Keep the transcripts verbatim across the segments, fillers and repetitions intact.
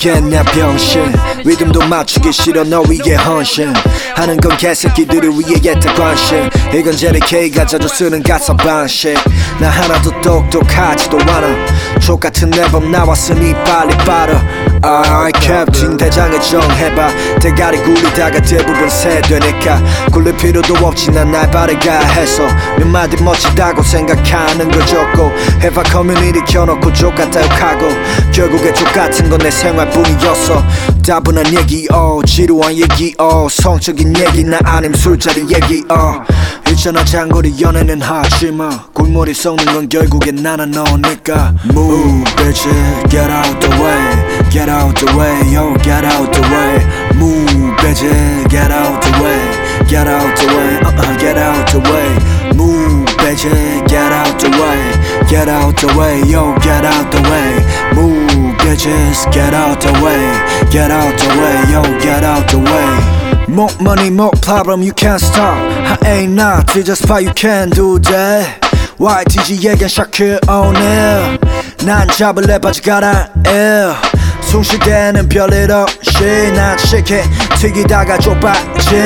미치겠냐 병신. 리듬도 맞추기 싫어 너 위에 헌신. 하는 건 개새끼들을 위해 예타 관심. 이건 제리케이가 자주 쓰는 가사 방식. 나 하나도 똑똑하지도 않아. 족같은 앨범 나왔으니 빨리 빨아. 아이 캡틴 대장에 정해봐. 대가리 굴리다가 대부분 새되니까 굴릴 필요도 없지 난 날 바르가 해서 몇 마디 멋지다고 생각하는 걸 적고 힙합 커뮤니티 켜놓고 족같다 욕하고 결국에 족같은 건 내 생활뿐이었어. 따분한 얘기 어 지루한 얘기 어 성적인 얘기나 아님 술자리 얘기 어 있잖아 장거리 연애는 하지마. 꿀물이 썩는 건 결국엔 나나 너니까. Move bitch get out the way. Get out the way yo get out the way. Move bitch get out the way. Get out the way uh-uh get out the way. Move bitch get out the way. Get out the way yo get out the way. Move bitches get out the way. Get out the way yo get out the way. More money more problem you can't stop. I ain't not just why you can't do that. 와이티지에겐 샤크 오늘 난 잡을래 바지 갈아에 숨쉬게는 별일 없이 난 시계 튀기다가 좁아지.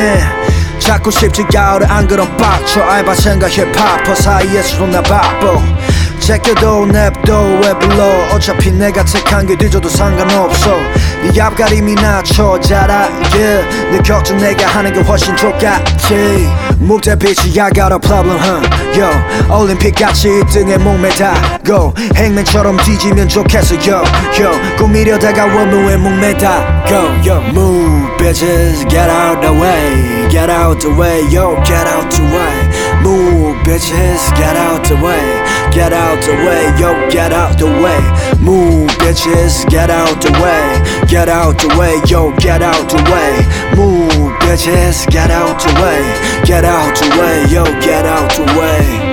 자꾸 쉽지가 않아 안 그럼 빡쳐. 알바생과 힙합퍼 사이에서 존나 바빠. 제껴도 냅도 왜 불러. 어차피 내가 택한 게 뒤져도 상관없어. 네 앞가림이 낮춰 잘 알게. 내 걱정 내가 하는 게 훨씬 족같지. Move that bitch I got a problem huh yo. 올림픽같이 일 등에 목매다고 행맨처럼 뒤지면 좋겠어 yo yo. 꾸미려다가 원무에 목매다고 yo. Move bitches get out the way. Get out the way yo get out the way. Move bitches get out the way. Get out the way yo get out the way. Move bitches get out the way. Get out the way yo get out the way. Move bitches get out the way. Get out the way yo get out the way.